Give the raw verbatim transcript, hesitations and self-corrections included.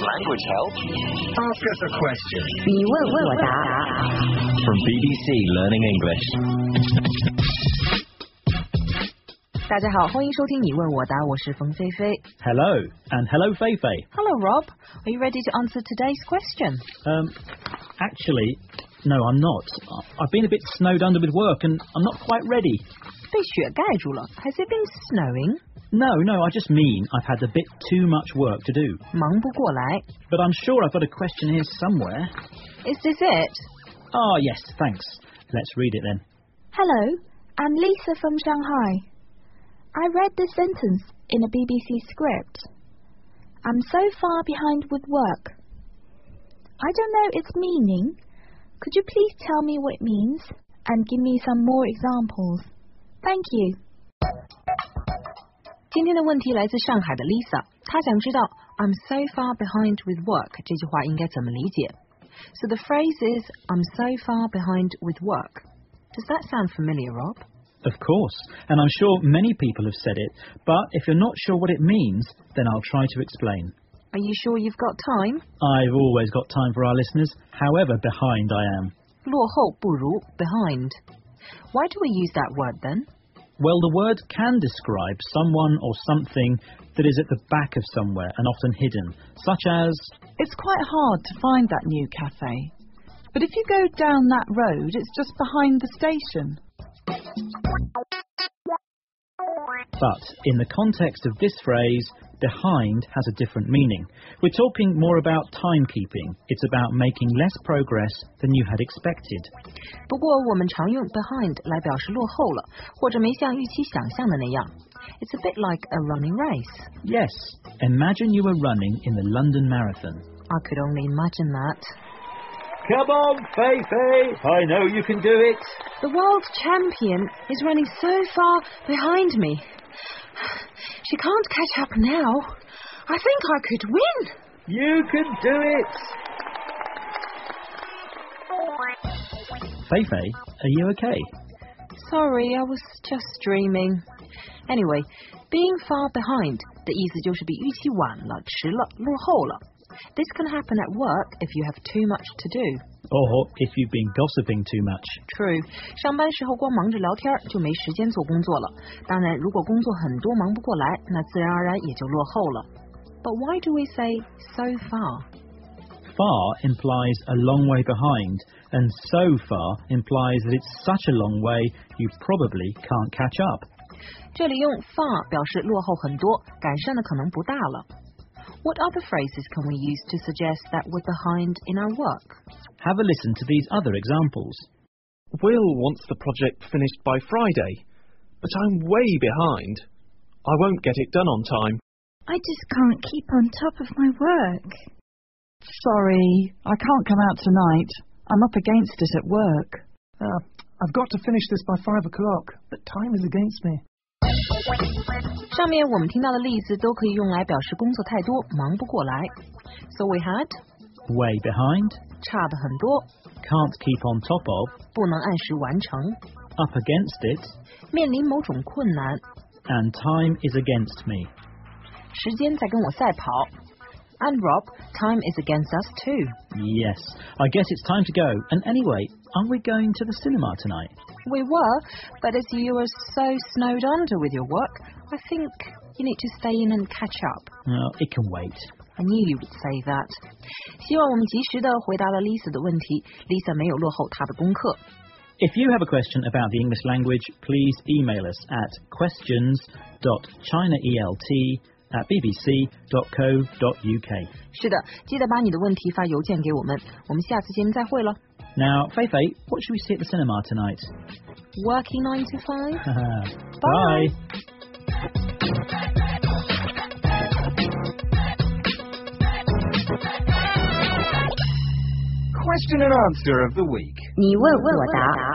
Language help? Ask us a question. 你问我答。 From B B C Learning English. 大家好，欢迎收听你问我答，我是冯菲菲。 Hello, and hello, Feifei. Hello, Rob. Are you ready to answer today's question? Um, actually, no, I'm not. I've been a bit snowed under with work, and I'm not quite ready. 被雪盖住了。Has it been snowing? No, no, I just mean I've had a bit too much work to do. 忙不过来。 But I'm sure I've got a question here somewhere. Is this it? Ah, yes, thanks. Let's read it then. Hello, I'm Lisa from Shanghai. I read this sentence in a B B C script. I'm so far behind with work. I don't know its meaning. Could you please tell me what it means and give me some more examples? Thank you. 今天的问题来自上海的 Lisa， 她想知道 I'm so far behind with work 这句话应该怎么理解。So the phrase is I'm so far behind with work. Does that sound familiar, Rob? Of course, and I'm sure many people have said it, but if you're not sure what it means, then I'll try to explain. Are you sure you've got time? I've always got time for our listeners, however behind I am. 落后不如 behind. Why do we use that word then? Well, the word can describe someone or something that is at the back of somewhere and often hidden, such as... It's quite hard to find that new cafe. But if you go down that road, it's just behind the station. But in the context of this phrase, behind has a different meaning. We're talking more about timekeeping. It's about making less progress than you had expected. 不过我们常用 behind 来表示落后了，或者没像预期想象的那样。It's a bit like a running race. Yes, imagine you were running in the London Marathon. I could only imagine that. Come on, Feifei, I know you can do it. The world champion is running so far behind me. She can't catch up now. I think I could win. You can do it. Feifei, are you okay? Sorry, I was just dreaming. Anyway, being far behind 的意思就是比预期晚了、迟了、落后了。This can happen at work if you have too much to do. Or if you've been gossiping too much. True. 上班时候光忙着聊天就没时间做工作了。当然，如果工作很多忙不过来，那自然而然也就落后了。But why do we say so far? Far implies a long way behind, and so far implies that it's such a long way you probably can't catch up. 这里用 far 表示落后很多，赶上的可能不大了。What other phrases can we use to suggest that we're behind in our work? Have a listen to these other examples. Will wants the project finished by Friday, but I'm way behind. I won't get it done on time. I just can't keep on top of my work. Sorry, I can't come out tonight. I'm up against it at work. Uh, I've got to finish this by five o'clock, but time is against me. 上面我们听到的例子都可以用来表示工作太多，忙不过来。So we had way behind, 差的很多 can't keep on top of, 不能按时完成 up against it, 面临某种困难 and time is against me. 时间在跟我赛跑 And Rob, time is against us too. Yes, I guess it's time to go. And anyway, are we going to the cinema tonight? We were, but as you were so snowed under with your work, I think you need to stay in and catch up. No, it can wait. I knew you would say that. 希望我们及时的回答了 Lisa 的问题。Lisa 没有落后她的功课。 If you have a question about the English language, please email us at questions dot chinalt at b b c dot co dot u k. 是的，记得把你的问题发邮件给我们。我们下次节目再会了。 Now, Feifei, what should we see at the cinema tonight? Working nine to five. Bye. Question and answer of the week. 你问我答。